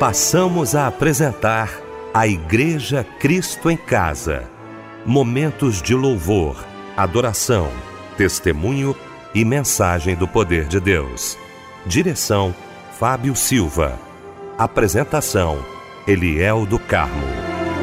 Passamos a apresentar a Igreja Cristo em Casa. Momentos de louvor, adoração, testemunho e mensagem do poder de Deus. Direção: Fábio Silva. Apresentação: Eliel do Carmo.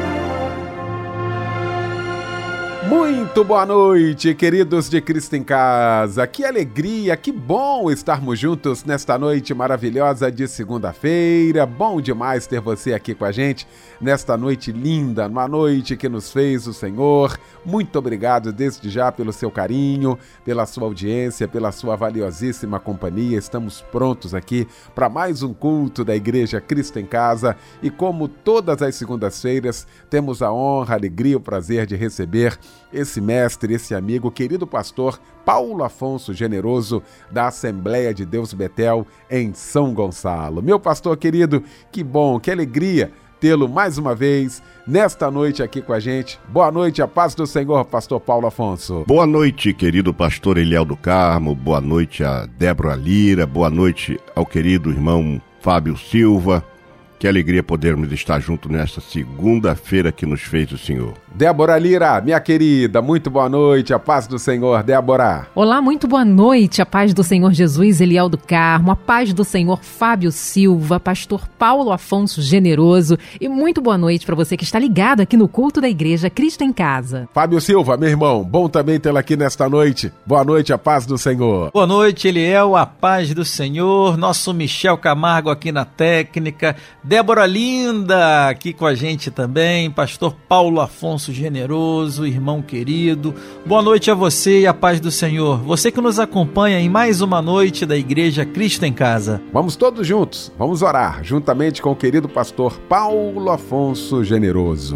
Muito boa noite, queridos de Cristo em Casa. Que alegria, que bom estarmos juntos nesta noite maravilhosa de segunda-feira. Bom demais ter você aqui com a gente nesta noite linda, uma noite que nos fez o Senhor. Muito obrigado desde já pelo seu carinho, pela sua audiência, pela sua valiosíssima companhia. Estamos prontos aqui para mais um culto da Igreja Cristo em Casa e, como todas as segundas-feiras, temos a honra, a alegria e o prazer de receber esse mestre, esse amigo, querido pastor Paulo Afonso Generoso, da Assembleia de Deus Betel, em São Gonçalo. Meu pastor querido, que bom, que alegria tê-lo mais uma vez nesta noite aqui com a gente. Boa noite, a paz do Senhor, pastor Paulo Afonso. Boa noite, querido pastor Eliel do Carmo, boa noite a Débora Lira, boa noite ao querido irmão Fábio Silva. Que alegria podermos estar juntos nesta segunda-feira que nos fez o Senhor. Débora Lira, minha querida, muito boa noite, a paz do Senhor, Débora. Olá, muito boa noite, a paz do Senhor Jesus, Eliel do Carmo, a paz do Senhor Fábio Silva, pastor Paulo Afonso Generoso, e muito boa noite para você que está ligado aqui no culto da Igreja Cristo em Casa. Fábio Silva, meu irmão, bom também tê-lo aqui nesta noite. Boa noite, a paz do Senhor. Boa noite, Eliel, a paz do Senhor, nosso Michel Camargo aqui na técnica, Débora Linda aqui com a gente também, pastor Paulo Afonso Generoso, irmão querido. Boa noite a você e a paz do Senhor. Você que nos acompanha em mais uma noite da Igreja Cristo em Casa. Vamos todos juntos, vamos orar, juntamente com o querido pastor Paulo Afonso Generoso.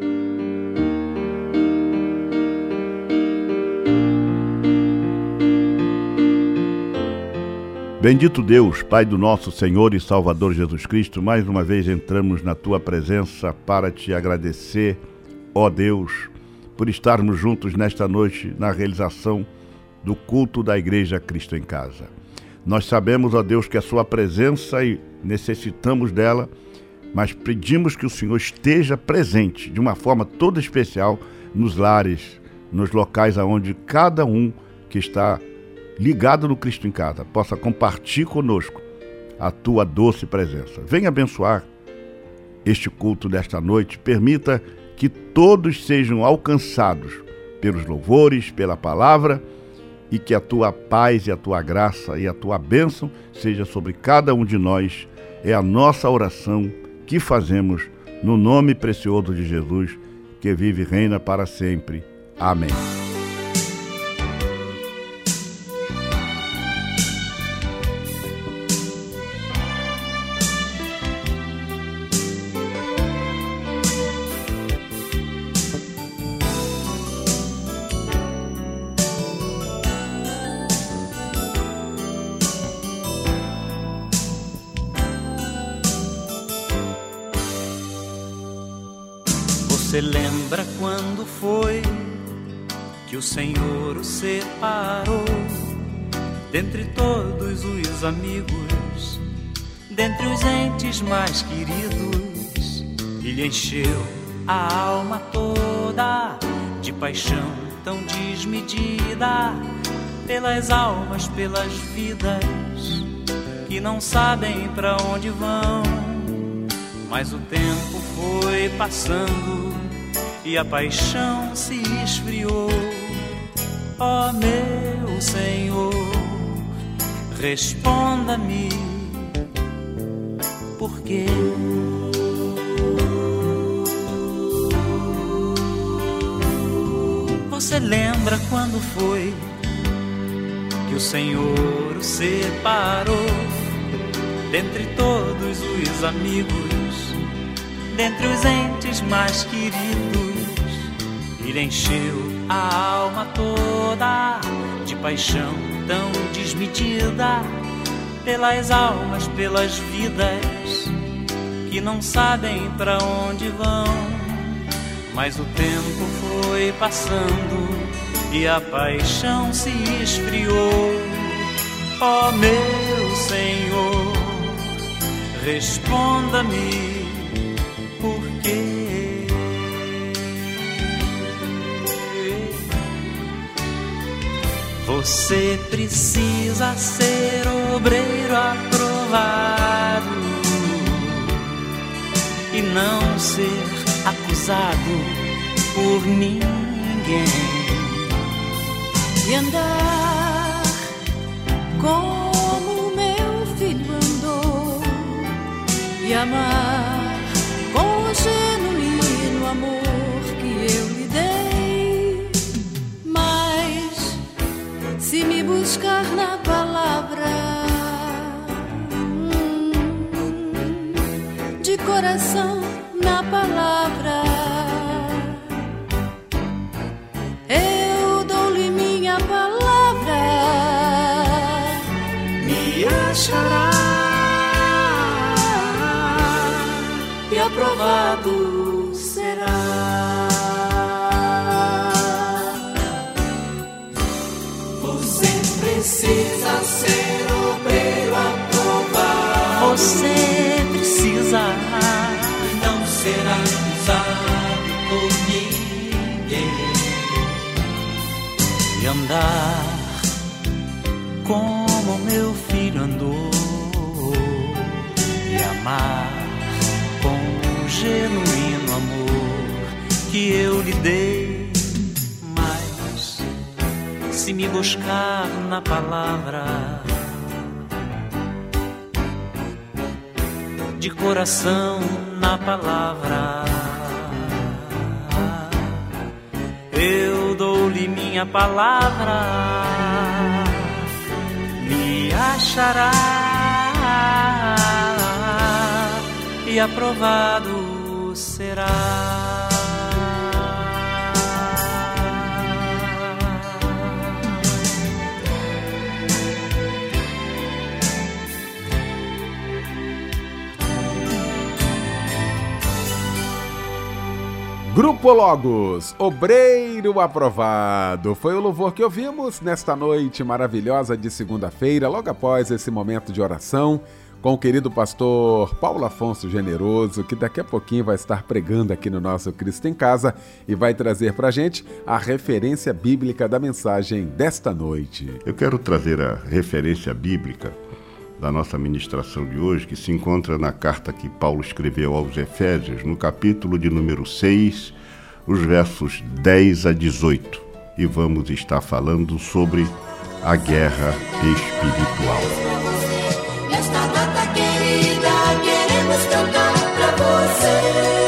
Bendito Deus, Pai do nosso Senhor e Salvador Jesus Cristo, mais uma vez entramos na Tua presença para Te agradecer, ó Deus, por estarmos juntos nesta noite na realização do culto da Igreja Cristo em Casa. Nós sabemos, ó Deus, que a Sua presença e necessitamos dela, mas pedimos que o Senhor esteja presente de uma forma toda especial nos lares, nos locais onde cada um que está ligado no Cristo em Casa, possa compartilhar conosco a Tua doce presença. Venha abençoar este culto desta noite, permita que todos sejam alcançados pelos louvores, pela palavra, e que a Tua paz e a Tua graça e a Tua bênção seja sobre cada um de nós. É a nossa oração que fazemos no nome precioso de Jesus, que vive e reina para sempre. Amém. Você lembra quando foi que o Senhor o separou dentre todos os amigos, dentre os entes mais queridos, e lhe encheu a alma toda de paixão tão desmedida pelas almas, pelas vidas que não sabem pra onde vão. Mas o tempo foi passando e a paixão se esfriou. Ó meu Senhor, responda-me, por quê? Você lembra quando foi que o Senhor o separou dentre todos os amigos, dentre os entes mais queridos, e lhe encheu a alma toda de paixão tão desmedida pelas almas, pelas vidas que não sabem pra onde vão. Mas o tempo foi passando e a paixão se esfriou. Ó meu Senhor, responda-me por quê. Você precisa ser obreiro aprovado e não ser acusado por ninguém. E andar como meu filho andou, e amar com o genuíno amor que eu lhe dei. Mas se me buscar na palavra, de coração na palavra, eu dou-lhe minha palavra, me achará e aprovado será. Você precisa ser obreiro aprovado. Você precisa não ser acusado por ninguém e andar como meu filho andou e amar com o genuíno amor que eu lhe dei. Mas se me buscar na palavra, de coração na palavra, eu dou-lhe minha palavra, me achará e aprovado será. Grupo Logos, obreiro aprovado. Foi o louvor que ouvimos nesta noite maravilhosa de segunda-feira, logo após esse momento de oração, com o querido pastor Paulo Afonso Generoso, que daqui a pouquinho vai estar pregando aqui no nosso Cristo em Casa e vai trazer pra gente a referência bíblica da mensagem desta noite. Eu quero trazer a referência bíblica da nossa ministração de hoje, que se encontra na carta que Paulo escreveu aos Efésios, no capítulo de número 6, os versos 10 a 18. E vamos estar falando sobre a guerra espiritual. Nesta data querida, queremos cantar pra você.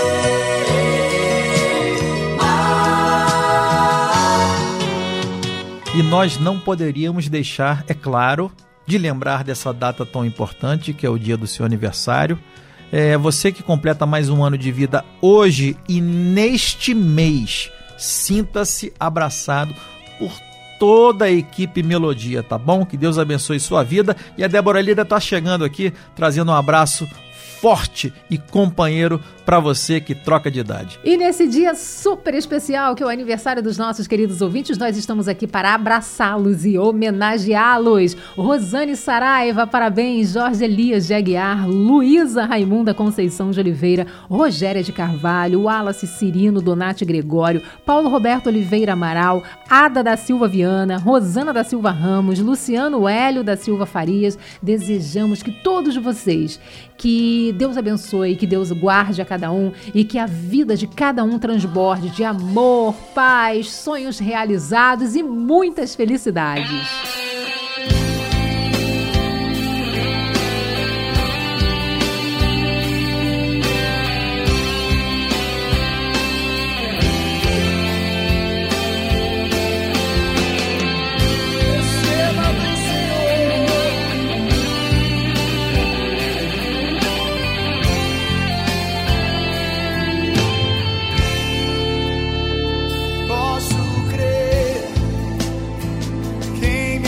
E nós não poderíamos deixar, é claro, de lembrar dessa data tão importante, que é o dia do seu aniversário. Você que completa mais um ano de vida hoje e neste mês, sinta-se abraçado por toda a equipe Melodia, tá bom? Que Deus abençoe sua vida. E a Débora Lida está chegando aqui, trazendo um abraço forte e companheiro para você que troca de idade. E nesse dia super especial, que é o aniversário dos nossos queridos ouvintes, nós estamos aqui para abraçá-los e homenageá-los. Rosane Saraiva, parabéns. Jorge Elias de Aguiar, Luísa Raimunda Conceição de Oliveira, Rogéria de Carvalho, Wallace Cirino, Donati Gregório, Paulo Roberto Oliveira Amaral, Ada da Silva Viana, Rosana da Silva Ramos, Luciano Hélio da Silva Farias. Desejamos que todos vocês, que Deus abençoe, que Deus guarde a cada um e que a vida de cada um transborde de amor, paz, sonhos realizados e muitas felicidades. Posso crer, quem me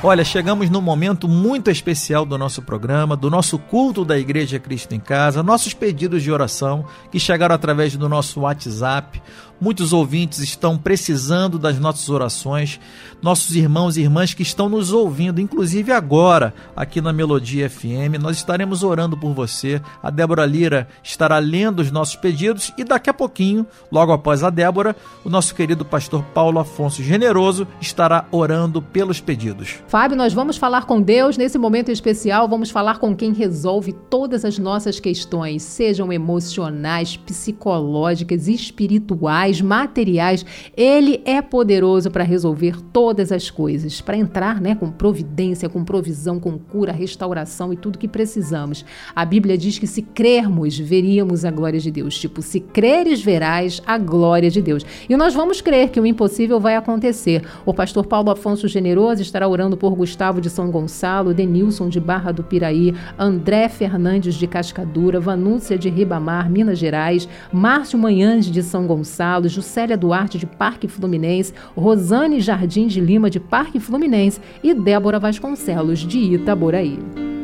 Olha, chegamos num momento muito especial do nosso programa, do nosso culto da Igreja Cristo em Casa, nossos pedidos de oração que chegaram através do nosso WhatsApp. Muitos ouvintes estão precisando das nossas orações, nossos irmãos e irmãs que estão nos ouvindo, inclusive agora, aqui na Melodia FM, nós estaremos orando por você. A Débora Lira estará lendo os nossos pedidos e daqui a pouquinho, logo após a Débora, o nosso querido pastor Paulo Afonso Generoso estará orando pelos pedidos. Fábio, nós vamos falar com Deus nesse momento especial, vamos falar com quem resolve todas as nossas questões, sejam emocionais, psicológicas, espirituais, materiais. Ele é poderoso para resolver todas as coisas, para entrar, com providência, com provisão, com cura, restauração e tudo que precisamos. A Bíblia diz que se crermos, veríamos a glória de Deus. Se creres, verás a glória de Deus. E nós vamos crer que o impossível vai acontecer. O pastor Paulo Afonso Generoso estará orando por Gustavo de São Gonçalo, Denilson de Barra do Piraí, André Fernandes de Cascadura, Vanúcia de Ribamar, Minas Gerais, Márcio Manhães de São Gonçalo, Juscelia Duarte de Parque Fluminense, Rosane Jardim de Lima de Parque Fluminense e Débora Vasconcelos de Itaboraí.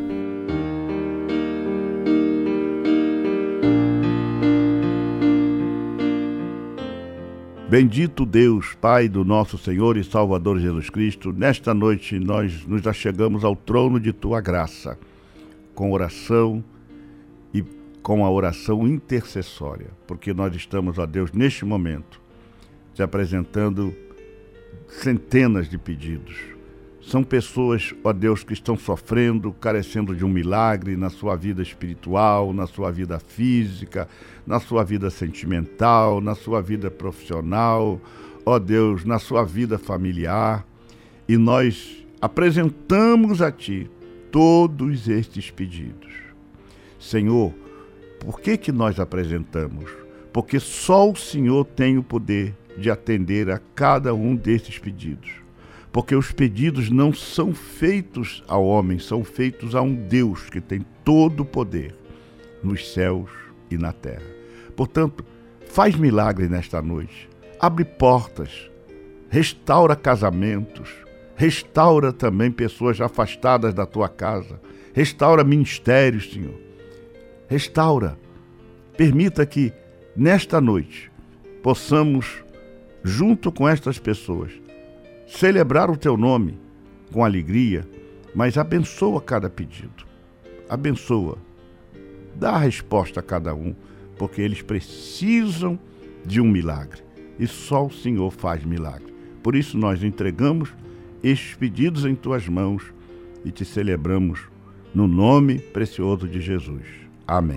Bendito Deus, Pai do nosso Senhor e Salvador Jesus Cristo, nesta noite nós nos achegamos ao trono de Tua graça, com oração e com a oração intercessória, porque nós estamos, ó Deus, neste momento, te apresentando centenas de pedidos. São pessoas, ó Deus, que estão sofrendo, carecendo de um milagre na sua vida espiritual, na sua vida física, na sua vida sentimental, na sua vida profissional, ó Deus, na sua vida familiar. E nós apresentamos a Ti todos estes pedidos. Senhor, por que nós apresentamos? Porque só o Senhor tem o poder de atender a cada um desses pedidos. Porque os pedidos não são feitos ao homem, são feitos a um Deus que tem todo o poder nos céus e na terra. Portanto, faz milagre nesta noite. Abre portas, restaura casamentos, restaura também pessoas afastadas da tua casa, restaura ministérios, Senhor. Restaura, permita que nesta noite possamos, junto com estas pessoas, celebrar o Teu nome com alegria, mas abençoa cada pedido, abençoa, dá a resposta a cada um, porque eles precisam de um milagre e só o Senhor faz milagre. Por isso nós entregamos estes pedidos em Tuas mãos e Te celebramos no nome precioso de Jesus. Amém.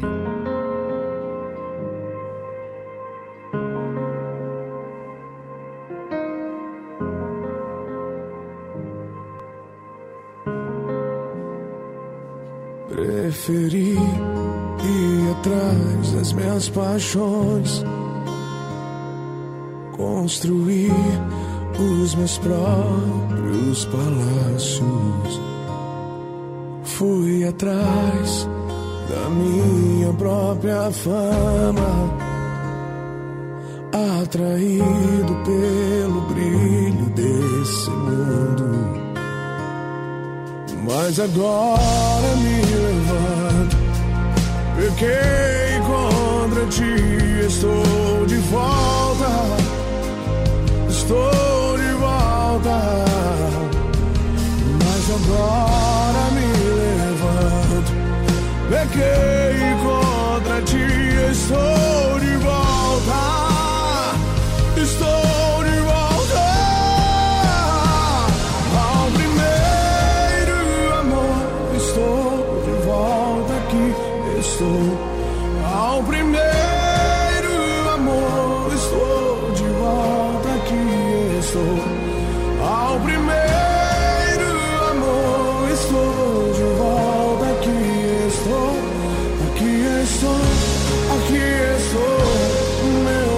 Preferi ir atrás das minhas paixões, construir os meus próprios palácios. Fui atrás da minha própria fama, atraído pelo brilho desse mundo. Mas agora me levanto, pequei contra Ti, estou de volta, estou de volta. Mas agora me levanto, pequei contra Ti, estou de volta, estou de volta. Ao primeiro amor, estou de volta aqui, estou. Ao primeiro amor, estou de volta aqui, estou. Ao primeiro amor, estou de volta aqui, estou. Aqui estou, aqui estou, meu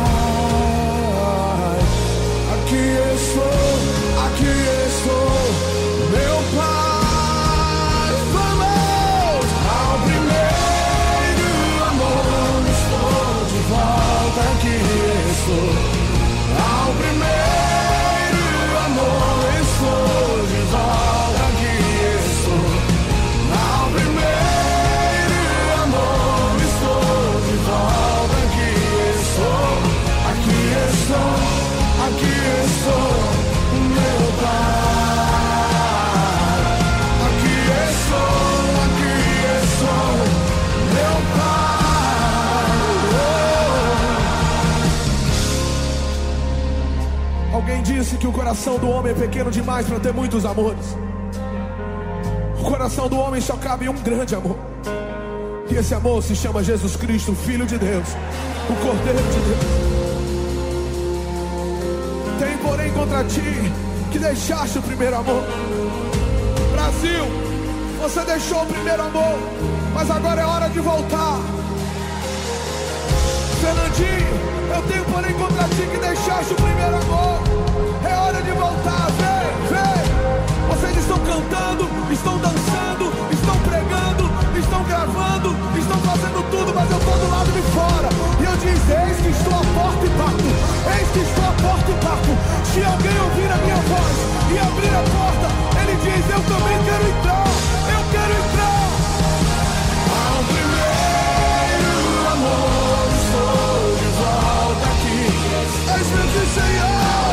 Pai. Aqui estou, meu Pai. Vamos! Ao primeiro amor, estou de volta aqui, estou. Ao primeiro amor, estou de volta. o coração do homem é pequeno demais para ter muitos amores. O coração do homem só cabe um grande amor. E esse amor se chama Jesus Cristo, o Filho de Deus, o Cordeiro de Deus. Tem, porém, contra ti que deixaste o primeiro amor. Brasil, você deixou o primeiro amor, mas agora é hora de voltar. Fernandinho, eu tenho, porém, contra ti que deixaste o primeiro amor. É hora de voltar, vem, vem. Vocês estão cantando, estão dançando, estão pregando, estão gravando, estão fazendo tudo, mas eu estou do lado de fora. E eu disse, eis que estou à porta e bato. Eis que estou à porta e bato. Se alguém ouvir a minha voz e abrir a porta, ele diz, eu também quero entrar. Eu quero entrar. Ao primeiro amor, estou de volta aqui. Eis meu Senhor.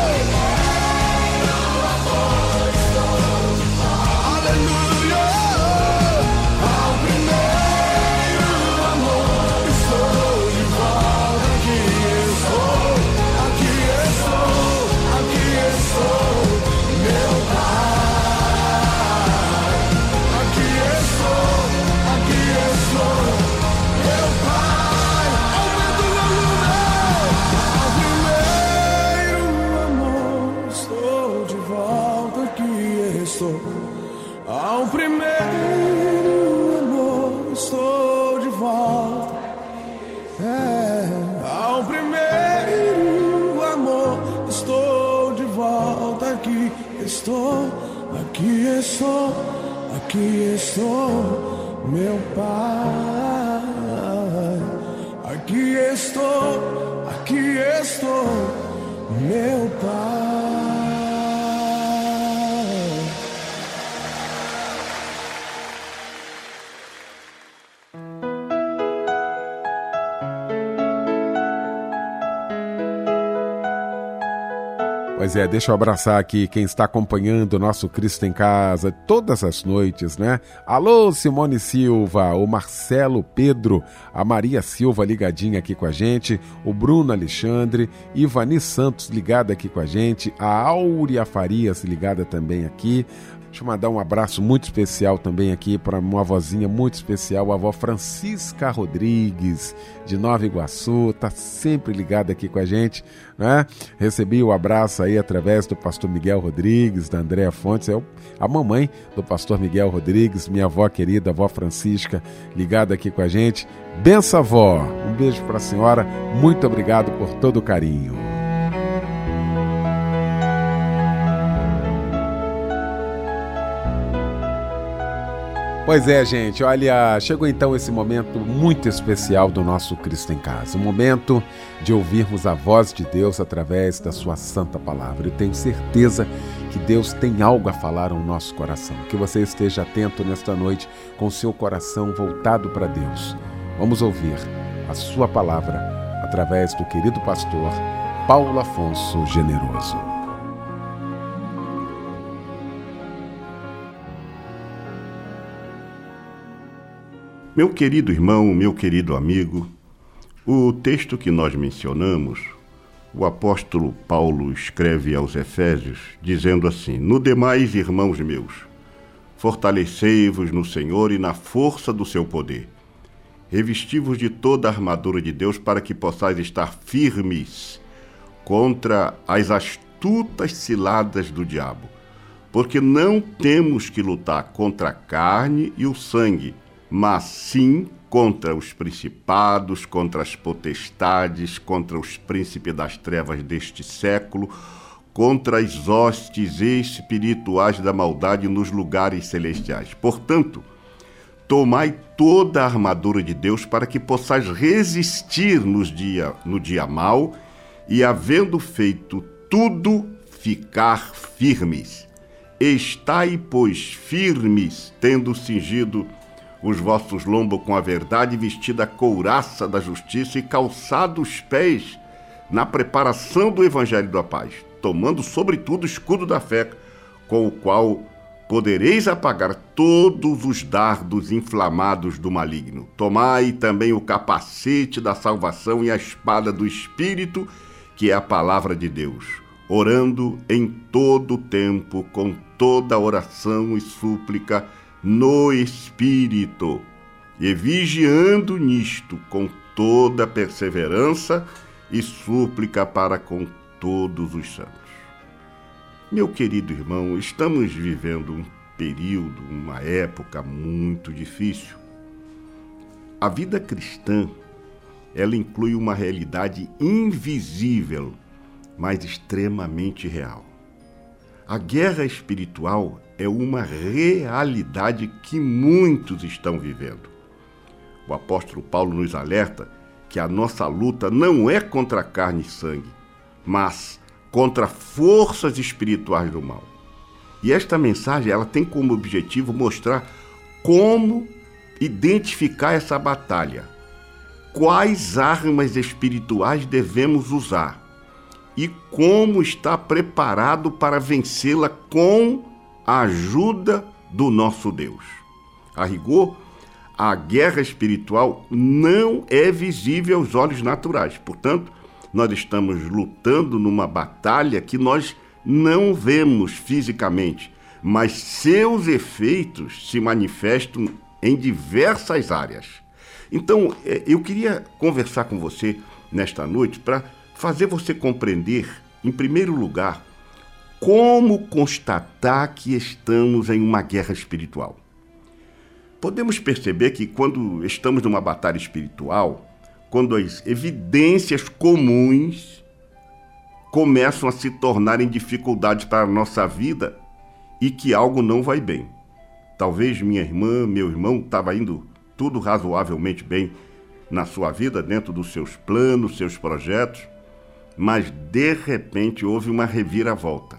Ao primeiro amor estou de volta. Ao primeiro amor estou de volta. Aqui estou, aqui estou, aqui estou, meu Pai. Aqui estou, meu Pai. Pois é, deixa eu abraçar aqui quem está acompanhando o nosso Cristo em Casa todas as noites, né? Alô, Simone Silva, o Marcelo Pedro, a Maria Silva ligadinha aqui com a gente, o Bruno Alexandre, Ivani Santos ligada aqui com a gente, a Áurea Farias ligada também aqui. Deixa eu mandar um abraço muito especial também aqui para uma vozinha muito especial, a avó Francisca Rodrigues, de Nova Iguaçu, tá sempre ligada aqui com a gente, né? Recebi o abraço aí através do pastor Miguel Rodrigues, da Andréa Fontes, a mamãe do pastor Miguel Rodrigues, minha avó querida, a avó Francisca, ligada aqui com a gente. Benção, avó! Um beijo para a senhora, muito obrigado por todo o carinho. Pois é, gente, olha, chegou então esse momento muito especial do nosso Cristo em Casa, um momento de ouvirmos a voz de Deus através da sua santa palavra. Eu tenho certeza que Deus tem algo a falar ao nosso coração, que você esteja atento nesta noite com o seu coração voltado para Deus. Vamos ouvir a sua palavra através do querido pastor Paulo Afonso Generoso. Meu querido irmão, meu querido amigo, o texto que nós mencionamos, o apóstolo Paulo escreve aos Efésios, dizendo assim: No demais, irmãos meus, fortalecei-vos no Senhor e na força do seu poder. Revesti-vos de toda a armadura de Deus para que possais estar firmes contra as astutas ciladas do diabo. Porque não temos que lutar contra a carne e o sangue, mas sim contra os principados, contra as potestades, contra os príncipes das trevas deste século, contra as hostes espirituais da maldade nos lugares celestiais. Portanto, tomai toda a armadura de Deus para que possais resistir no dia mau e, havendo feito tudo, ficar firmes. Estai, pois, firmes, tendo cingido os vossos lombos com a verdade, vestida a couraça da justiça e calçado os pés na preparação do evangelho da paz, tomando sobretudo o escudo da fé, com o qual podereis apagar todos os dardos inflamados do maligno. Tomai também o capacete da salvação e a espada do Espírito, que é a palavra de Deus. orando em todo o tempo, com toda oração e súplica no Espírito, e vigiando nisto com toda perseverança e súplica para com todos os santos. Meu querido irmão, estamos vivendo um período, uma época muito difícil. A vida cristã, ela inclui uma realidade invisível, mas extremamente real. A guerra espiritual é uma realidade que muitos estão vivendo. O apóstolo Paulo nos alerta que a nossa luta não é contra carne e sangue, mas contra forças espirituais do mal. E esta mensagem, ela tem como objetivo mostrar como identificar essa batalha, quais armas espirituais devemos usar e como estar preparado para vencê-la com a ajuda do nosso Deus. A rigor, a guerra espiritual não é visível aos olhos naturais. Portanto, nós estamos lutando numa batalha que nós não vemos fisicamente, mas seus efeitos se manifestam em diversas áreas. Então, eu queria conversar com você nesta noite para fazer você compreender, em primeiro lugar, como constatar que estamos em uma guerra espiritual. Podemos perceber que quando estamos numa batalha espiritual, quando as evidências comuns começam a se tornarem dificuldades para a nossa vida e que algo não vai bem. Talvez minha irmã, meu irmão, estava indo tudo razoavelmente bem na sua vida, dentro dos seus planos, seus projetos, mas de repente houve uma reviravolta.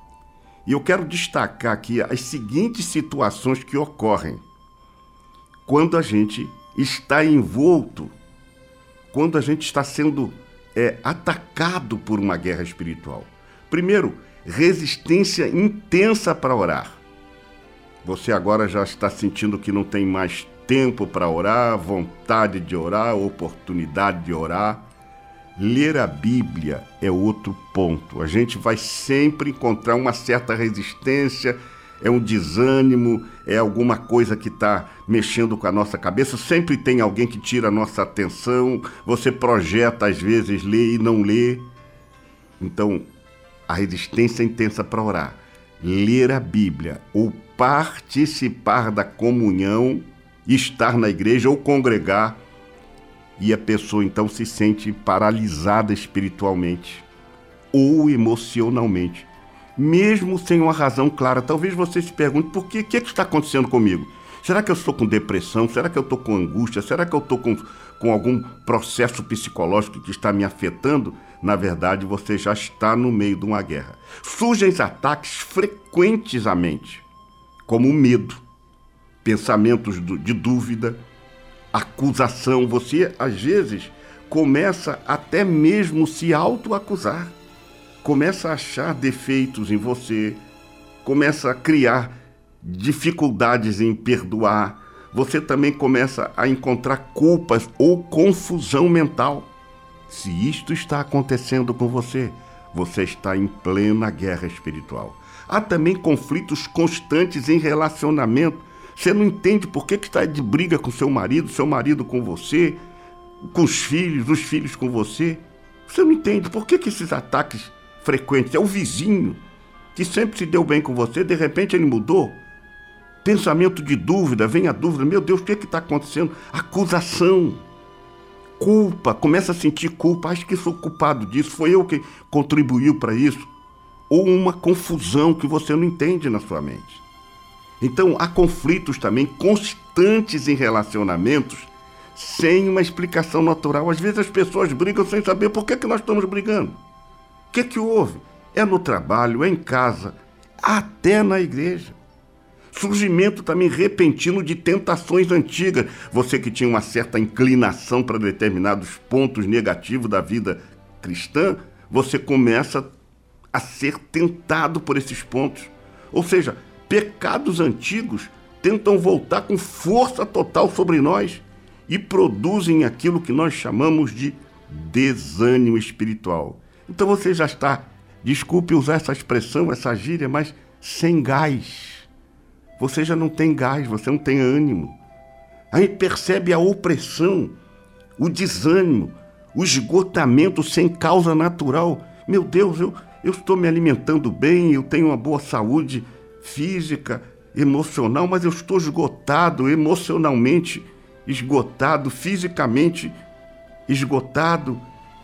E eu quero destacar aqui as seguintes situações que ocorrem quando a gente está envolto, quando a gente está sendo atacado por uma guerra espiritual. Primeiro, resistência intensa para orar. Você agora já está sentindo que não tem mais tempo para orar, vontade de orar, oportunidade de orar. Ler a Bíblia é outro ponto. A gente vai sempre encontrar uma certa resistência, é um desânimo, é alguma coisa que está mexendo com a nossa cabeça. Sempre tem alguém que tira a nossa atenção. Você projeta, às vezes, ler e não lê. Então, a resistência é intensa para orar. Ler a Bíblia ou participar da comunhão, estar na igreja ou congregar, e a pessoa então se sente paralisada espiritualmente ou emocionalmente, mesmo sem uma razão clara. Talvez você se pergunte, por que está acontecendo comigo? Será que eu estou com depressão? Será que eu estou com angústia? Será que eu estou com algum processo psicológico que está me afetando? Na verdade, você já está no meio de uma guerra. Surgem ataques frequentes à mente, como o medo, pensamentos de dúvida, acusação. Você, às vezes, começa até mesmo se autoacusar, começa a achar defeitos em você, começa a criar dificuldades em perdoar. Você também começa a encontrar culpas ou confusão mental. Se isto está acontecendo com você, você está em plena guerra espiritual. Há também conflitos constantes em relacionamento. Você não entende por que está de briga com seu marido com você, com os filhos com você. Você não entende por que esses ataques frequentes. É o vizinho que sempre se deu bem com você, de repente ele mudou. Pensamento de dúvida, vem a dúvida, meu Deus, o que está acontecendo? Acusação, culpa, começa a sentir culpa, acho que sou culpado disso, foi eu que contribuiu para isso. Ou uma confusão que você não entende na sua mente. Então, há conflitos também constantes em relacionamentos sem uma explicação natural. Às vezes as pessoas brigam sem saber por que nós estamos brigando. O que houve? É no trabalho, é em casa, até na igreja. Surgimento também repentino de tentações antigas. Você que tinha uma certa inclinação para determinados pontos negativos da vida cristã, você começa a ser tentado por esses pontos. Ou seja, pecados antigos tentam voltar com força total sobre nós e produzem aquilo que nós chamamos de desânimo espiritual. Então você já está desculpe usar essa expressão, essa gíria, mas sem gás. Você já não tem gás, você não tem ânimo. A gente percebe a opressão, o desânimo, o esgotamento sem causa natural. Meu Deus, eu estou me alimentando bem, eu tenho uma boa saúde física, emocional, mas eu estou esgotado emocionalmente, esgotado fisicamente, esgotado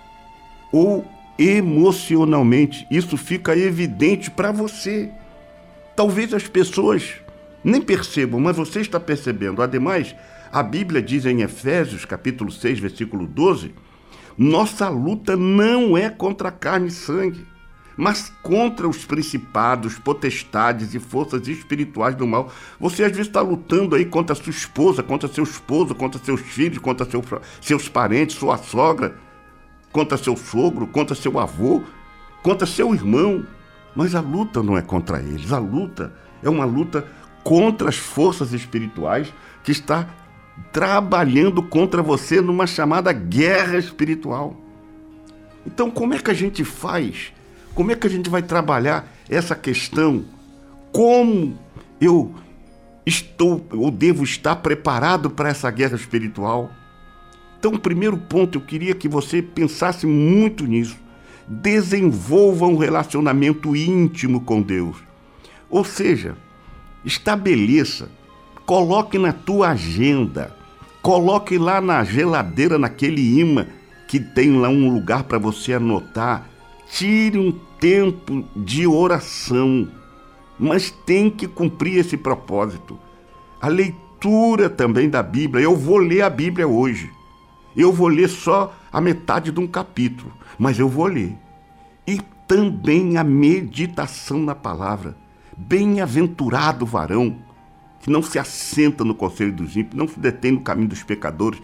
ou emocionalmente. Isso fica evidente para você. Talvez as pessoas nem percebam, mas você está percebendo. Ademais, a Bíblia diz em Efésios, capítulo 6, versículo 12, nossa luta não é contra carne e sangue, mas contra os principados, potestades e forças espirituais do mal. Você às vezes está lutando aí contra a sua esposa, contra seu esposo, contra seus filhos, contra seus parentes, sua sogra, contra seu sogro, contra seu avô, contra seu irmão. Mas a luta não é contra eles, a luta é uma luta contra as forças espirituais que está trabalhando contra você numa chamada guerra espiritual. Então, como é que a gente faz? Como é que a gente vai trabalhar essa questão? Como eu estou ou devo estar preparado para essa guerra espiritual? Então, o primeiro ponto, eu queria que você pensasse muito nisso. Desenvolva um relacionamento íntimo com Deus. Ou seja, estabeleça, coloque na tua agenda, coloque lá na geladeira, naquele imã que tem lá um lugar para você anotar. Tire um tempo de oração, mas tem que cumprir esse propósito. A leitura também da Bíblia. Eu vou ler a Bíblia hoje. Eu vou ler só a metade de um capítulo, mas eu vou ler. E também a meditação na palavra. Bem-aventurado o varão que não se assenta no conselho dos ímpios, não se detém no caminho dos pecadores,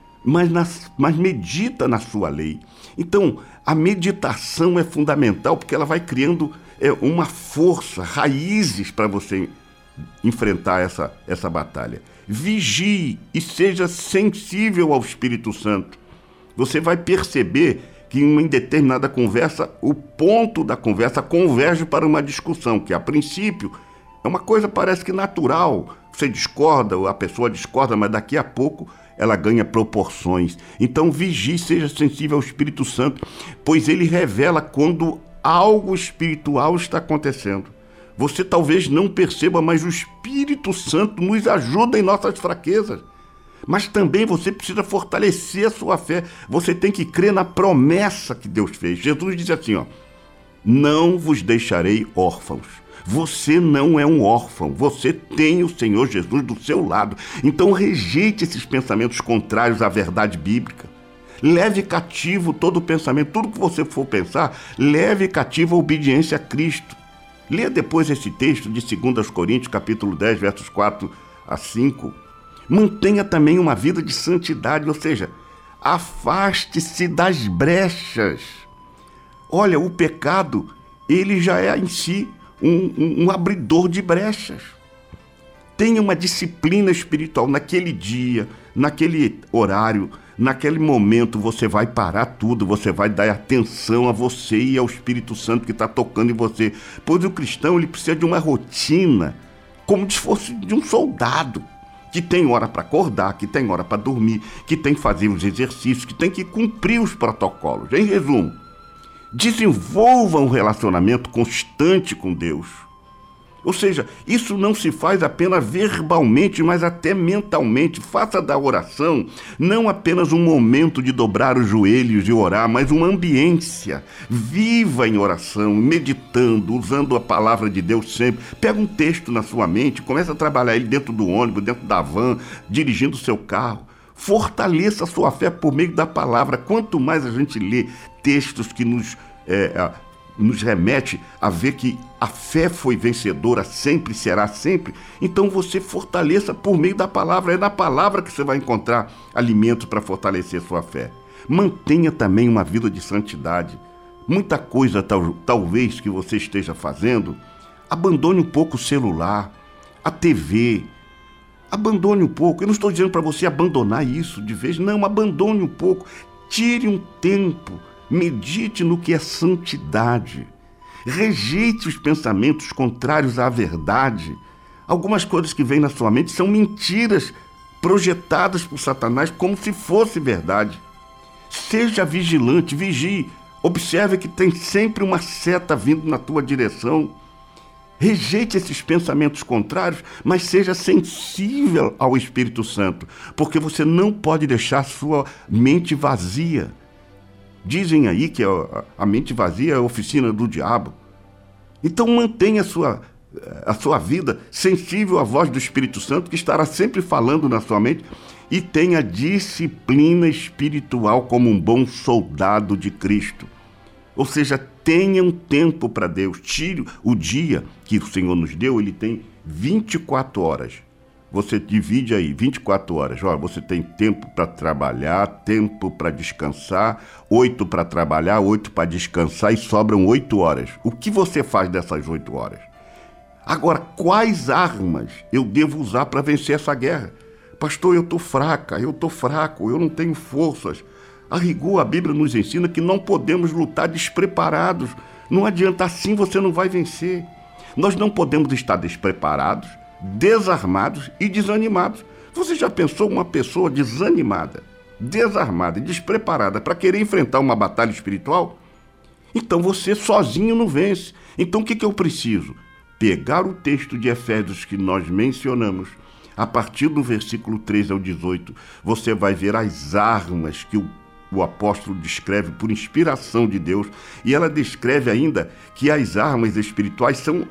mas medita na sua lei. Então, a meditação é fundamental porque ela vai criando uma força, raízes para você enfrentar essa batalha. Vigie e seja sensível ao Espírito Santo. Você vai perceber que em uma determinada conversa, o ponto da conversa converge para uma discussão, que a princípio é uma coisa parece que natural. Você discorda, a pessoa discorda, mas daqui a pouco ela ganha proporções. Então vigie, seja sensível ao Espírito Santo, pois ele revela quando algo espiritual está acontecendo. Você talvez não perceba, mas o Espírito Santo nos ajuda em nossas fraquezas. Mas também você precisa fortalecer a sua fé. Você tem que crer na promessa que Deus fez. Jesus disse assim, não vos deixarei órfãos. Você não é um órfão, você tem o Senhor Jesus do seu lado. Então rejeite esses pensamentos contrários à verdade bíblica. Leve cativo todo pensamento, tudo que você for pensar, leve cativo a obediência a Cristo. Leia depois esse texto de 2 Coríntios, capítulo 10, versos 4 a 5. Mantenha também uma vida de santidade, ou seja, afaste-se das brechas. Olha, o pecado, ele já é em si um abridor de brechas. Tenha uma disciplina espiritual. Naquele dia, naquele horário, naquele momento, você vai parar tudo, você vai dar atenção a você e ao Espírito Santo que está tocando em você. Pois o cristão, ele precisa de uma rotina, como se fosse de um soldado, que tem hora para acordar, que tem hora para dormir, que tem que fazer os exercícios, que tem que cumprir os protocolos. Em resumo, desenvolva um relacionamento constante com Deus. Ou seja, isso não se faz apenas verbalmente, mas até mentalmente. Faça da oração não apenas um momento de dobrar os joelhos e orar, mas uma ambiência. Viva em oração, meditando, usando a palavra de Deus sempre. Pega um texto na sua mente, começa a trabalhar ele dentro do ônibus, dentro da van, dirigindo o seu carro. Fortaleça a sua fé por meio da palavra. Quanto mais a gente lê textos que nos remete a ver que a fé foi vencedora, sempre será sempre, então você fortaleça por meio da palavra. É na palavra que você vai encontrar alimento para fortalecer sua fé. Mantenha também uma vida de santidade. Muita coisa talvez que você esteja fazendo, abandone um pouco o celular, a TV, abandone um pouco. Eu não estou dizendo para você abandonar isso de vez, não, abandone um pouco, tire um tempo, medite no que é santidade. Rejeite os pensamentos contrários à verdade. Algumas coisas que vêm na sua mente são mentiras projetadas por Satanás como se fosse verdade. Seja vigilante, vigie. Observe que tem sempre uma seta vindo na tua direção. Rejeite esses pensamentos contrários, mas seja sensível ao Espírito Santo, porque você não pode deixar sua mente vazia. Dizem aí que a mente vazia é a oficina do diabo. Então mantenha a sua vida sensível à voz do Espírito Santo, que estará sempre falando na sua mente, e tenha disciplina espiritual como um bom soldado de Cristo. Ou seja, tenha um tempo para Deus. Tire o dia que o Senhor nos deu, ele tem 24 horas. Você divide aí, 24 horas. Olha, você tem tempo para trabalhar, tempo para descansar, 8 para trabalhar, 8 para descansar e sobram 8 horas. O que você faz dessas 8 horas? Agora, quais armas eu devo usar para vencer essa guerra? Pastor, eu estou fraca, eu estou fraco, eu não tenho forças. A rigor, a Bíblia nos ensina que não podemos lutar despreparados. Não adianta, assim você não vai vencer. Nós não podemos estar despreparados, desarmados e desanimados. Você já pensou uma pessoa desanimada, desarmada e despreparada para querer enfrentar uma batalha espiritual? Então você sozinho não vence. Então o que eu preciso? Pegar o texto de Efésios que nós mencionamos, a partir do versículo 13 ao 18, você vai ver as armas que o apóstolo descreve por inspiração de Deus, e ela descreve ainda que as armas espirituais são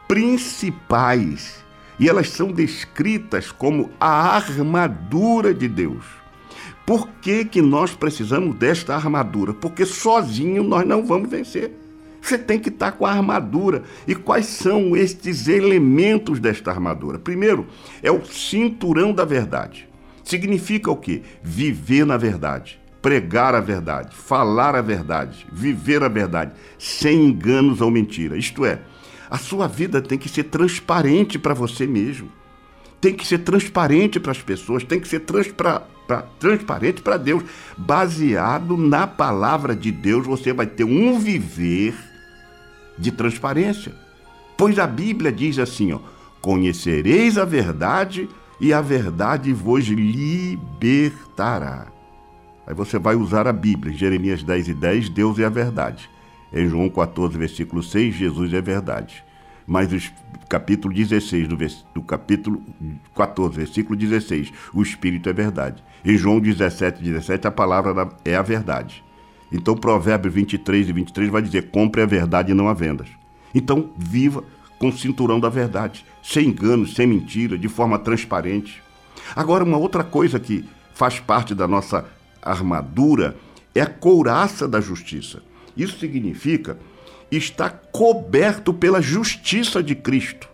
principais, e elas são descritas como a armadura de Deus. Por que nós precisamos desta armadura? Porque sozinho nós não vamos vencer. Você tem que estar com a armadura. E quais são estes elementos desta armadura? Primeiro, é o cinturão da verdade. Significa o quê? Viver na verdade, pregar a verdade, falar a verdade, viver a verdade, sem enganos ou mentira. Isto é, a sua vida tem que ser transparente para você mesmo. Tem que ser transparente para as pessoas, tem que ser transparente para Deus. Baseado na palavra de Deus, você vai ter um viver de transparência. Pois a Bíblia diz assim, conhecereis a verdade e a verdade vos libertará. Aí você vai usar a Bíblia, em Jeremias 10:10, Deus é a verdade. Em João 14, versículo 6, Jesus é verdade. Mas o capítulo 16, do capítulo 14, versículo 16, o Espírito é verdade. Em João 17, a palavra é a verdade. Então, Provérbios 23:23 vai dizer, compre a verdade e não a vendas. Então, viva com o cinturão da verdade, sem enganos, sem mentira, de forma transparente. Agora, uma outra coisa que faz parte da nossa armadura é a couraça da justiça. Isso significa estar coberto pela justiça de Cristo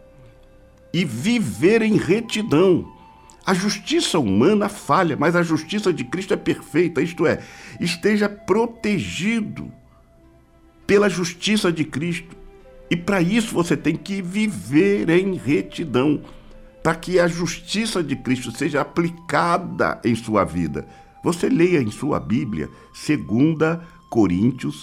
e viver em retidão. A justiça humana falha, mas a justiça de Cristo é perfeita, isto é, esteja protegido pela justiça de Cristo. E para isso você tem que viver em retidão, para que a justiça de Cristo seja aplicada em sua vida. Você leia em sua Bíblia 2 Coríntios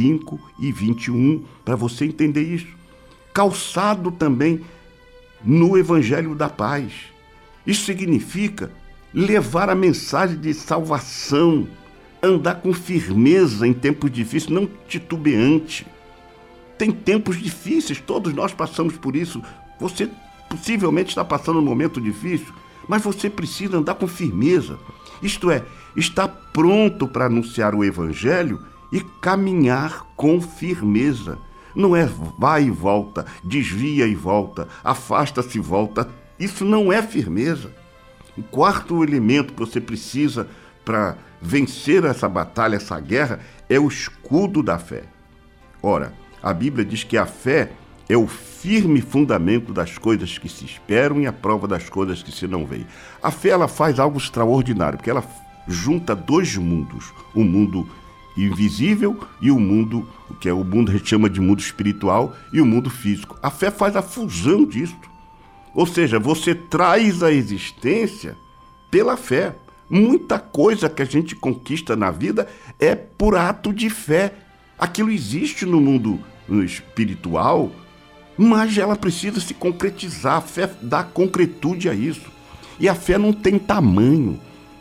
5:21, para você entender isso. Calçado também no Evangelho da Paz. Isso significa levar a mensagem de salvação, andar com firmeza em tempos difíceis, não titubeante. Tem tempos difíceis, todos nós passamos por isso. Você possivelmente está passando um momento difícil, mas você precisa andar com firmeza. Isto é, estar pronto para anunciar o Evangelho e caminhar com firmeza. Não é vai e volta, desvia e volta, afasta-se e volta. Isso não é firmeza. O quarto elemento que você precisa para vencer essa batalha, essa guerra, é o escudo da fé. Ora, a Bíblia diz que a fé é o firme fundamento das coisas que se esperam e a prova das coisas que se não veem. A fé, ela faz algo extraordinário, porque ela junta dois mundos, o mundo invisível e o mundo, que é o mundo que a gente chama de mundo espiritual, e o mundo físico. A fé faz a fusão disto. Ou seja, você traz à existência pela fé. Muita coisa que a gente conquista na vida é por ato de fé. Aquilo existe no mundo espiritual, mas ela precisa se concretizar. A fé dá concretude a isso. E a fé não tem tamanho.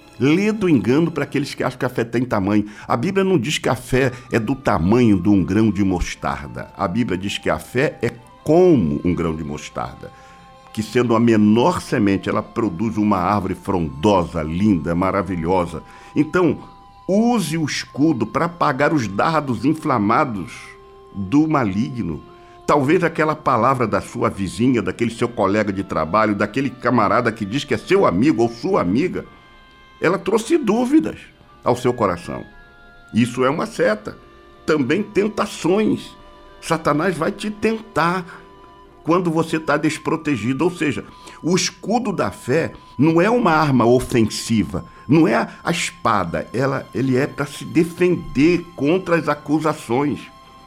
Lê do engano para aqueles que acham que a fé tem tamanho. A Bíblia não diz que a fé é do tamanho de um grão de mostarda. A Bíblia diz que a fé é como um grão de mostarda, que sendo a menor semente, ela produz uma árvore frondosa, linda, maravilhosa. Então, use o escudo para apagar os dardos inflamados do maligno. Talvez aquela palavra da sua vizinha, daquele seu colega de trabalho, daquele camarada que diz que é seu amigo ou sua amiga, ela trouxe dúvidas ao seu coração. Isso é uma seta. Também tentações. Satanás vai te tentar quando você está desprotegido. Ou seja, o escudo da fé não é uma arma ofensiva, não é a espada, ele é para se defender contra as acusações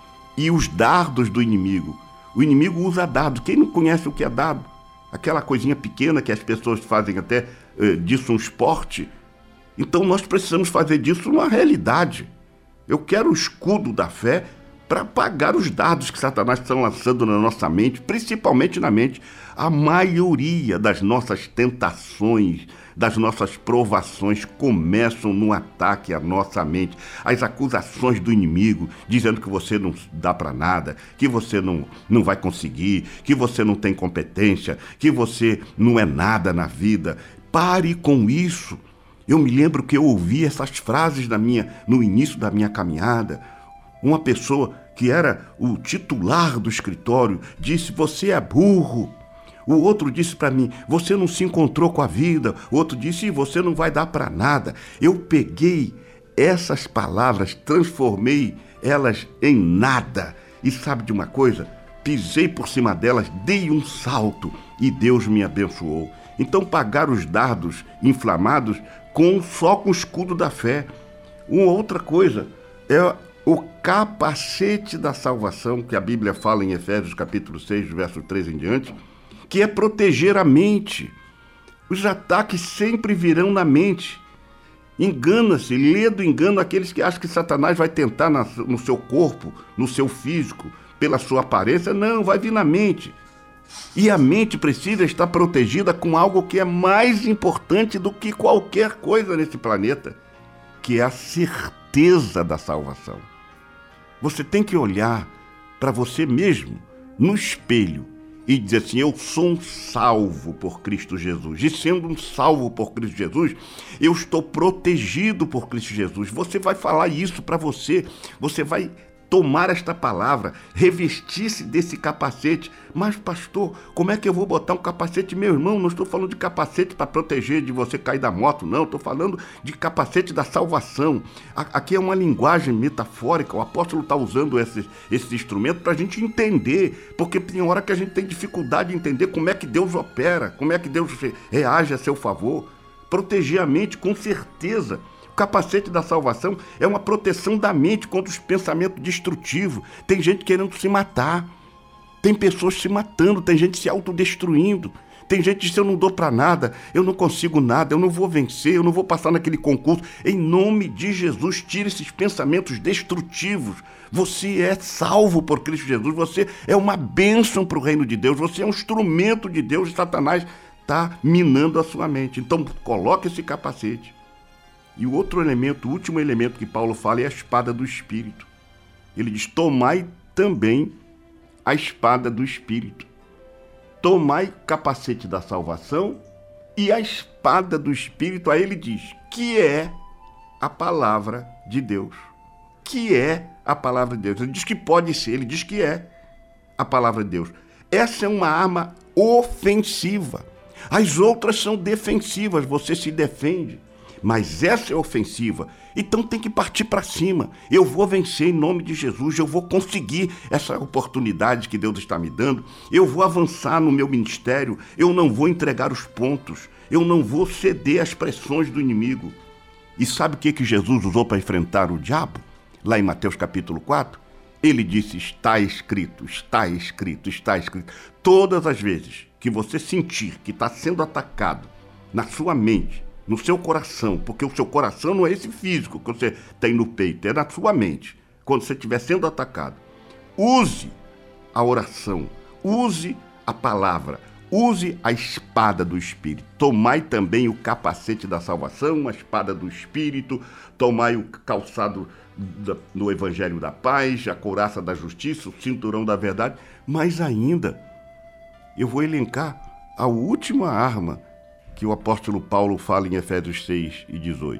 e os dardos do inimigo. O inimigo usa dardo. Quem não conhece o que é dardo? Aquela coisinha pequena que as pessoas fazem até disso um esporte. Então nós precisamos fazer disso uma realidade. Eu quero o escudo da fé para apagar os dardos que Satanás está lançando na nossa mente, principalmente na mente. A maioria das nossas tentações, das nossas provações começam no ataque à nossa mente. As acusações do inimigo, dizendo que você não dá para nada, que você não vai conseguir, que você não tem competência, que você não é nada na vida. Pare com isso. Eu me lembro que eu ouvi essas frases no início da minha caminhada. Uma pessoa que era o titular do escritório disse: você é burro. O outro disse para mim: você não se encontrou com a vida. O outro disse: você não vai dar para nada. Eu peguei essas palavras, transformei elas em nada. E sabe de uma coisa? Pisei por cima delas, dei um salto e Deus me abençoou. Então, pagar os dardos inflamados só com o escudo da fé. Uma outra coisa é o capacete da salvação, que a Bíblia fala em Efésios capítulo 6, verso 3 em diante, que é proteger a mente. Os ataques sempre virão na mente. Engana-se, lê do engano aqueles que acham que Satanás vai tentar no seu corpo, no seu físico, pela sua aparência. Não, vai vir na mente. E a mente precisa estar protegida com algo que é mais importante do que qualquer coisa nesse planeta, que é a certeza da salvação. Você tem que olhar para você mesmo no espelho e dizer assim: eu sou um salvo por Cristo Jesus. E sendo um salvo por Cristo Jesus, eu estou protegido por Cristo Jesus. Você vai falar isso para você. Você vai tomar esta palavra, revestir-se desse capacete. Mas, pastor, como é que eu vou botar um capacete? Meu irmão, não estou falando de capacete para proteger de você cair da moto, não. Estou falando de capacete da salvação. Aqui é uma linguagem metafórica. O apóstolo está usando esse instrumento para a gente entender, porque tem hora que a gente tem dificuldade de entender como é que Deus opera, como é que Deus reage a seu favor. Proteger a mente com certeza. O capacete da salvação é uma proteção da mente contra os pensamentos destrutivos. Tem gente querendo se matar. Tem pessoas se matando. Tem gente se autodestruindo. Tem gente que diz: eu não dou para nada, eu não consigo nada, eu não vou vencer, eu não vou passar naquele concurso. Em nome de Jesus, tire esses pensamentos destrutivos. Você é salvo por Cristo Jesus. Você é uma bênção para o reino de Deus. Você é um instrumento de Deus e Satanás está minando a sua mente. Então, coloque esse capacete. E o outro elemento, o último elemento que Paulo fala é a espada do Espírito. Ele diz: tomai também a espada do Espírito. Tomai o capacete da salvação e a espada do Espírito. Aí ele diz que é a palavra de Deus. Que é a palavra de Deus. Ele diz que pode ser, ele diz que é a palavra de Deus. Essa é uma arma ofensiva. As outras são defensivas, você se defende. Mas essa é ofensiva, então tem que partir para cima. Eu vou vencer em nome de Jesus, eu vou conseguir essa oportunidade que Deus está me dando, eu vou avançar no meu ministério, eu não vou entregar os pontos, eu não vou ceder às pressões do inimigo. E sabe o que Jesus usou para enfrentar o diabo? Lá em Mateus capítulo 4, ele disse: está escrito, está escrito, está escrito. Todas as vezes que você sentir que está sendo atacado na sua mente, no seu coração, porque o seu coração não é esse físico que você tem no peito, é na sua mente. Quando você estiver sendo atacado, use a oração, use a palavra, use a espada do Espírito. Tomai também o capacete da salvação, a espada do Espírito, tomai o calçado do Evangelho da Paz, a couraça da justiça, o cinturão da verdade, mas ainda eu vou elencar a última arma que o apóstolo Paulo fala em Efésios 6:18.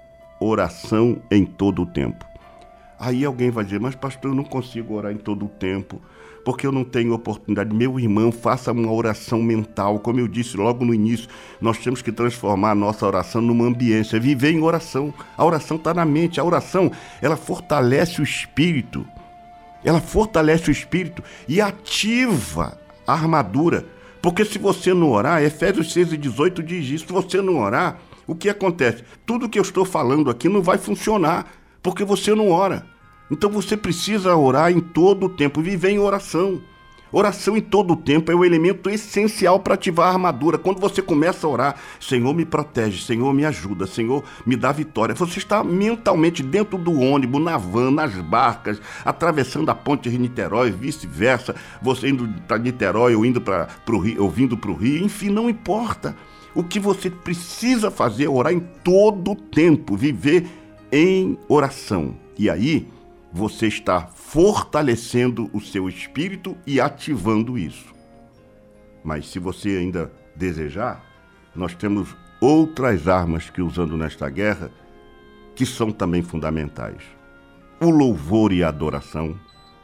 Oração em todo o tempo. Aí alguém vai dizer, mas pastor, eu não consigo orar em todo o tempo, porque eu não tenho oportunidade. Meu irmão, faça uma oração mental. Como eu disse logo no início, nós temos que transformar a nossa oração numa ambiência, viver em oração. A oração está na mente, a oração, ela fortalece o espírito. Ela fortalece o espírito e ativa a armadura. Porque se você não orar, Efésios 6:18 diz isso, se você não orar, o que acontece? Tudo que eu estou falando aqui não vai funcionar, porque você não ora. Então você precisa orar em todo o tempo, viver em oração. Oração em todo o tempo é o elemento essencial para ativar a armadura. Quando você começa a orar, Senhor me protege, Senhor me ajuda, Senhor me dá vitória. Você está mentalmente dentro do ônibus, na van, nas barcas, atravessando a ponte de Niterói, vice-versa, você indo para Niterói ou indo para o Rio, ou vindo para o Rio, enfim, não importa. O que você precisa fazer é orar em todo o tempo, viver em oração. E aí você está fortalecendo o seu espírito e ativando isso. Mas se você ainda desejar, nós temos outras armas que usando nesta guerra, que são também fundamentais. O louvor e a adoração,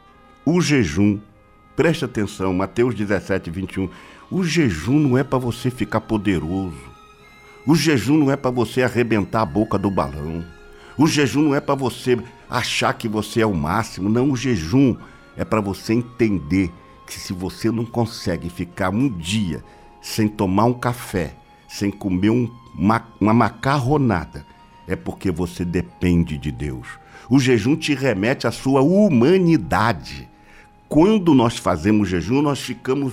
o jejum. Preste atenção, Mateus 17:21. O jejum não é para você ficar poderoso. O jejum não é para você arrebentar a boca do balão. O jejum não é para você achar que você é o máximo. Não, o jejum é para você entender que se você não consegue ficar um dia sem tomar um café, sem comer uma macarronada, é porque você depende de Deus. O jejum te remete à sua humanidade. Quando nós fazemos jejum, nós ficamos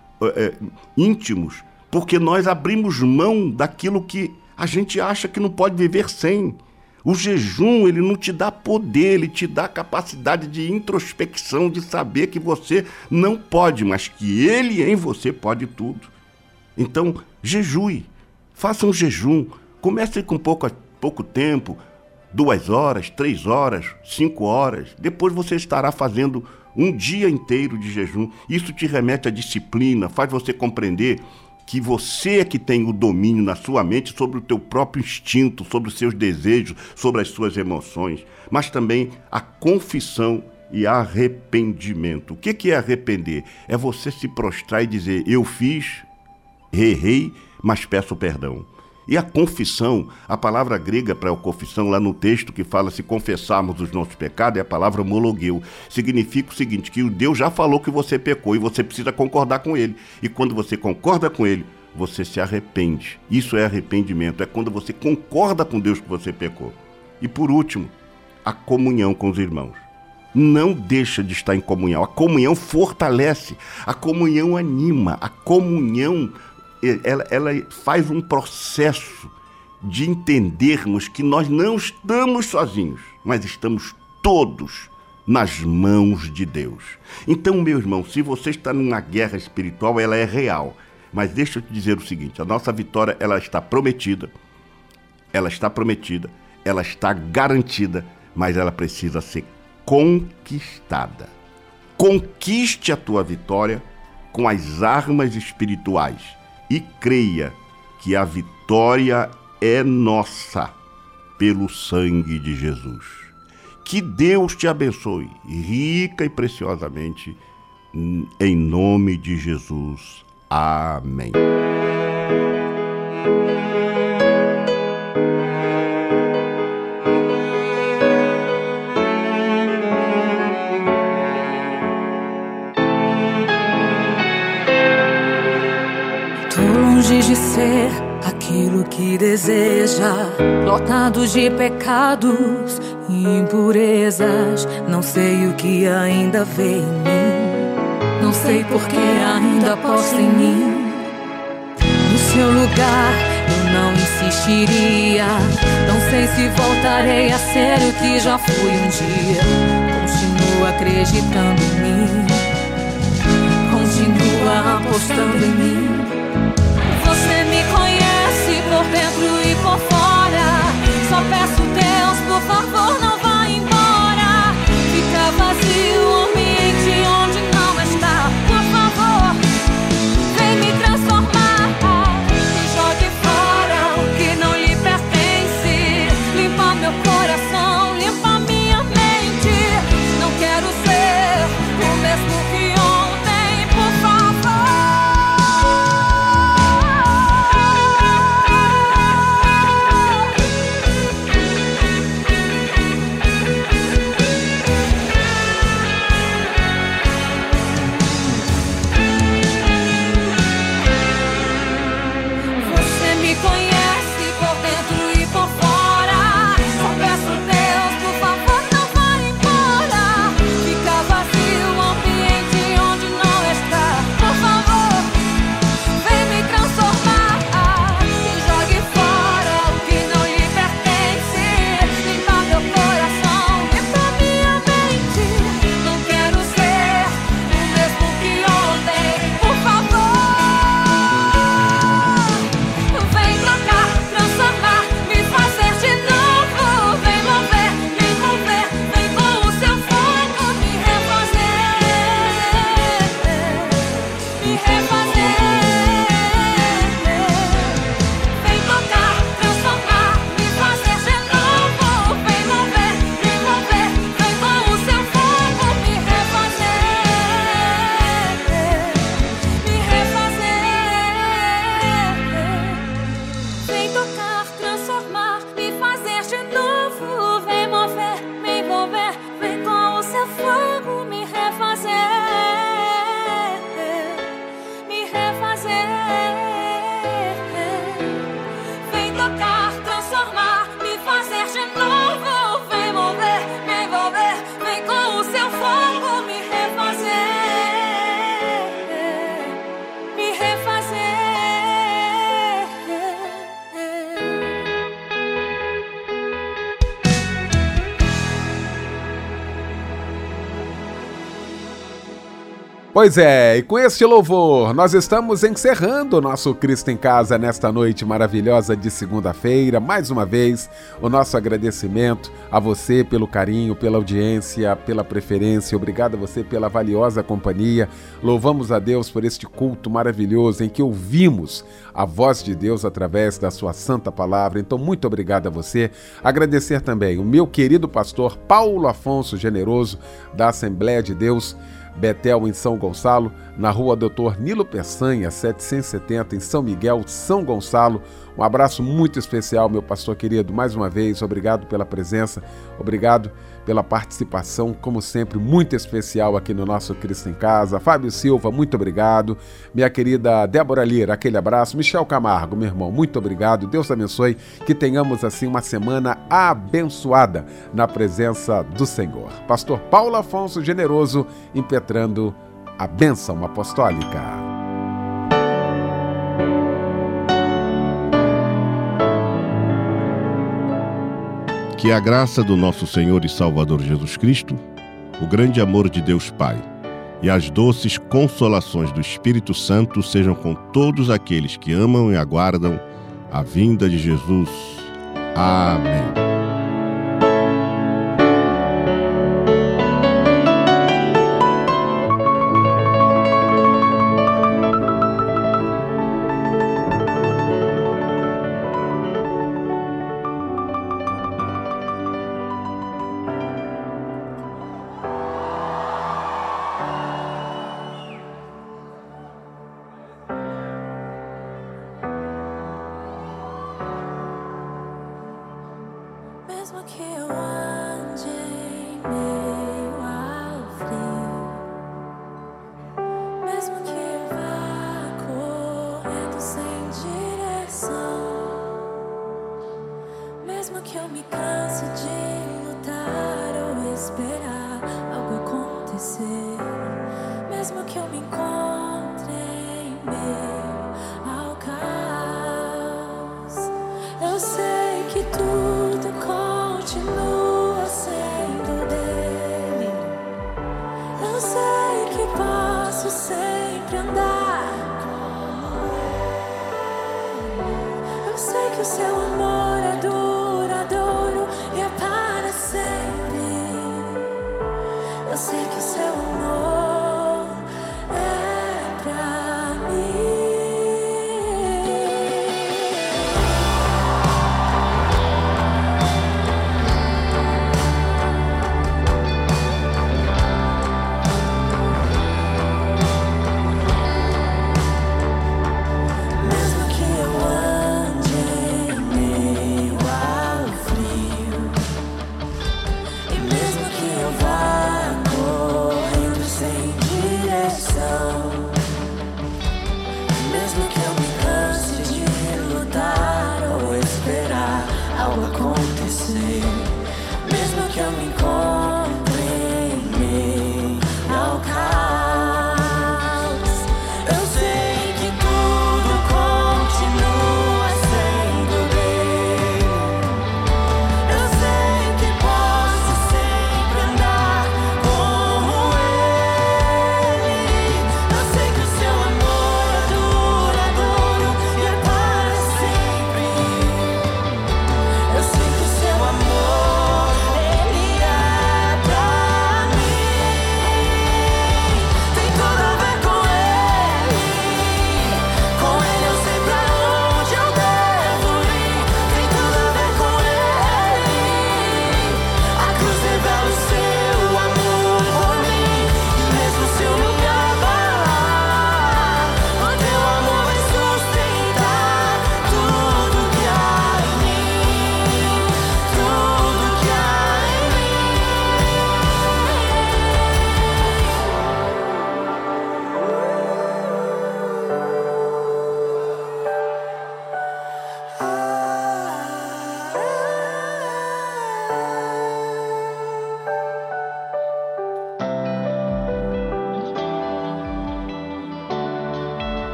íntimos, porque nós abrimos mão daquilo que a gente acha que não pode viver sem. O jejum, ele não te dá poder, ele te dá capacidade de introspecção, de saber que você não pode, mas que ele em você pode tudo. Então, jejue, faça um jejum, comece com pouco tempo, 2 horas, 3 horas, 5 horas, depois você estará fazendo um dia inteiro de jejum. Isso te remete à disciplina, faz você compreender que você é que tem o domínio na sua mente sobre o teu próprio instinto, sobre os seus desejos, sobre as suas emoções, mas também a confissão e arrependimento. O que é arrepender? É você se prostrar e dizer, eu fiz, errei, mas peço perdão. E a confissão, a palavra grega para a confissão, lá no texto que fala se confessarmos os nossos pecados, é a palavra homologueu. Significa o seguinte, que o Deus já falou que você pecou e você precisa concordar com ele. E quando você concorda com ele, você se arrepende. Isso é arrependimento, é quando você concorda com Deus que você pecou. E por último, a comunhão com os irmãos. Não deixa de estar em comunhão. A comunhão fortalece, a comunhão anima, a comunhão ela faz um processo de entendermos que nós não estamos sozinhos, mas estamos todos nas mãos de Deus. Então, meu irmão, se você está numa guerra espiritual, ela é real. Mas deixa eu te dizer o seguinte, a nossa vitória, ela está prometida, ela está garantida, mas ela precisa ser conquistada. Conquiste a tua vitória com as armas espirituais. E creia que a vitória é nossa pelo sangue de Jesus. Que Deus te abençoe rica e preciosamente, em nome de Jesus. Amém. Longe de ser aquilo que deseja, lotado de pecados e impurezas. Não sei o que ainda vê em mim, não sei por que ainda aposta em mim. No seu lugar eu não insistiria, não sei se voltarei a ser o que já fui um dia. Continuo continua acreditando em mim, continua apostando em mim. Você me conhece por dentro e por fora. Só peço, Deus, por favor, não vá embora. Fica vazio o ambiente onde não está. Por favor, vem me transformar. Me jogue fora o que não lhe pertence. Limpa meu coração, limpa minha mente. Não quero ser o mesmo que ontem, por favor. Você me conhece por dentro e por fora. Só peço, Deus, por favor, não vá embora. Fica vazio o ambiente onde não está. Por favor, vem me transformar. Me jogue fora o que não lhe pertence. Limpa meu coração, limpa minha mente. Não quero ser o mesmo que ontem. Por favor, vem trocar, transformar, me fazer de novo. Vem mover, me envolver, vem com o seu fogo me refazer, me refazer. Vem tocar, transformar, me fazer de novo. Vem mover, me envolver, vem com o seu fogo me refazer, me refazer. Vem tocar, transformar, me fazer de novo. Vem mover, me envolver, vem com o seu fogo me refazer, me refazer. Vem tocar, transformar, me fazer de novo. Vem mover, me envolver, vem com o seu fogo me refazer, me refazer. Pois é, e com este louvor, nós estamos encerrando o nosso Cristo em Casa nesta noite maravilhosa de segunda-feira. Mais uma vez, o nosso agradecimento a você pelo carinho, pela audiência, pela preferência. Obrigado a você pela valiosa companhia. Louvamos a Deus por este culto maravilhoso em que ouvimos a voz de Deus através da sua santa palavra. Então, muito obrigado a você. Agradecer também o meu querido pastor Paulo Afonso Generoso, da Assembleia de Deus Betel, em São Gonçalo, na rua Doutor Nilo Peçanha, 770, em São Miguel, São Gonçalo. Um abraço muito especial, meu pastor querido. Mais uma vez, obrigado pela presença, obrigado pela participação, como sempre, muito especial aqui no nosso Cristo em Casa. Fábio Silva, muito obrigado. Minha querida Débora Lira, aquele abraço. Michel Camargo, meu irmão, muito obrigado. Deus abençoe, que tenhamos assim uma semana abençoada na presença do Senhor. Pastor Paulo Afonso Generoso, impetrando a bênção apostólica. Que a graça do nosso Senhor e Salvador Jesus Cristo, o grande amor de Deus Pai e as doces consolações do Espírito Santo sejam com todos aqueles que amam e aguardam a vinda de Jesus. Amém.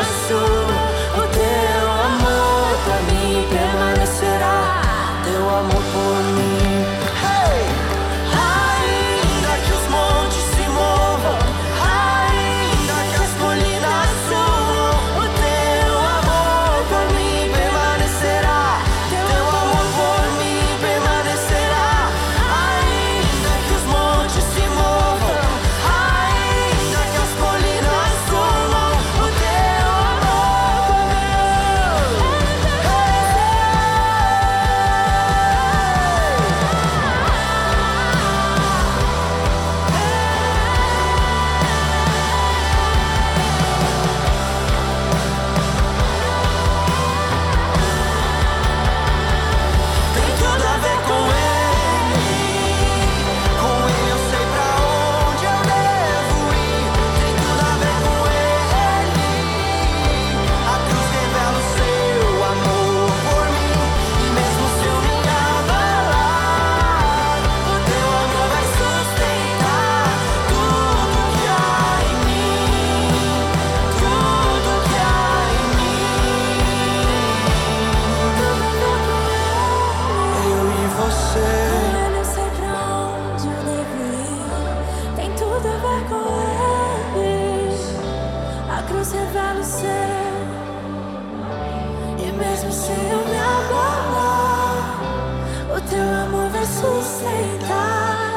assuma. O teu amor pra mim permanecerá, teu amor por mim. Hey! Ainda que os montes se movam, ainda que as colinas subam, o teu amor por mim permanecerá, teu amor por mim permanecerá. Ainda que os montes se movam, ainda que as colinas subam, o teu amor por mim. Tem tudo a ver com ele eu sei pra onde eu devo ir. Tem tudo a ver com ele, a cruz revela o seu amor por mim. E mesmo se eu me abalar, o teu amor vai sustentar tudo que há em mim, tudo que há em mim. Eu e você. Eu não sei pra onde eu devo ir. Tem tudo a ver com ele. A cruz revela o céu. E mesmo se eu me abalar, o teu amor vai sustentar